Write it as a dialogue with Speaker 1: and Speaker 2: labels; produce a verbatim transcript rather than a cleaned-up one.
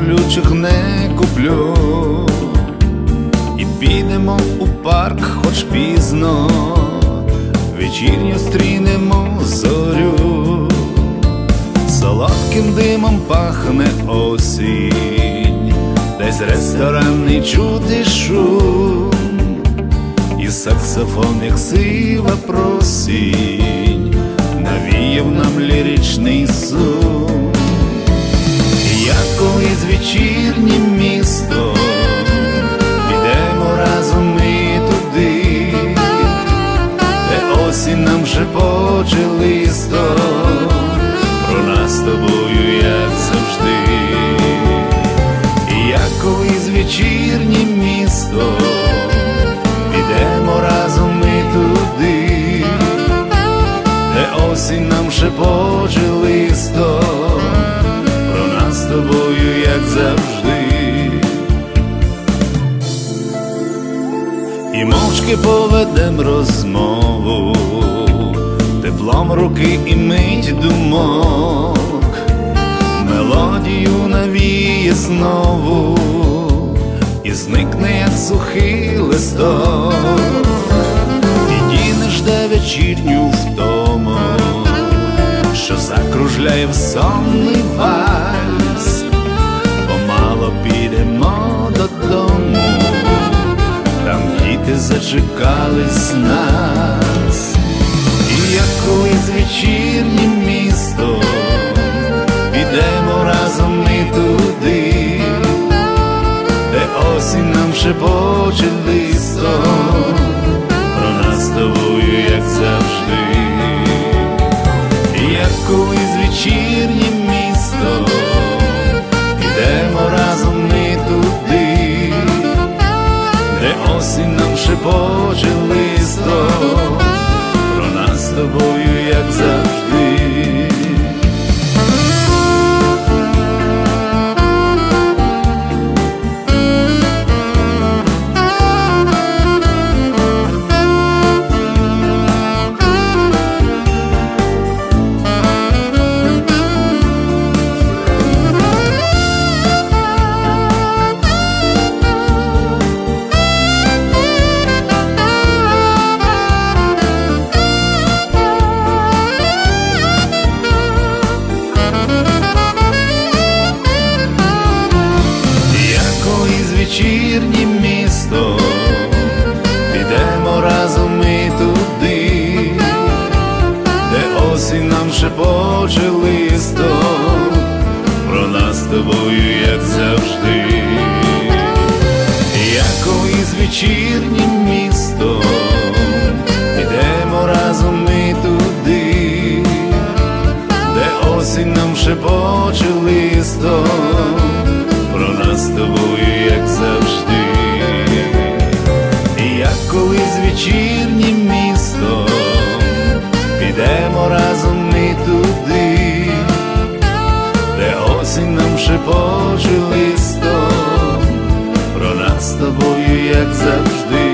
Speaker 1: колючих не куплю, і підемо у парк, хоч пізно, вечірню стрінемо зорю. Солодким димом пахне осінь, десь ресторанний чути шум, і саксофон, як сива просінь, навіяв нам ліричний сум. Як колись вечірнє місто, підемо разом ми туди, де осінь нам шепоче листом, про нас з тобою, як завжди. Як колись вечірнє місто, підемо разом ми туди, де осінь нам шепоче листом, про нас з тобою, як завжди. І мовчки поведем розмову, теплом руки і мить думок, мелодію навіє знову, і зникне, як сухий листок. І діни жде вечірню втому, що закружляє в сонний вальс. Помало підемо додому, там діти зачекались нас. І як колись вечірнє місто, підемо разом ми туди, де осінь нам шепоче листом, про нас з тобою, як завжди. І як колись вечірнє місто, підемо разом ми туди, де осінь нам шепоче листом, про нас з тобою, як завжди. Вечірнє місто, підемо разом ми туди, де осінь нам шепоче листом, про нас з тобою, як завжди. Як колись вечірнє місто, підемо разом ми туди, де осінь нам шепоче листом, про нас з тобою, як завжди. І як колись вечірнє місто, підемо разом ми туди, де осінь нам шепоче листом, про нас з тобою, як завжди.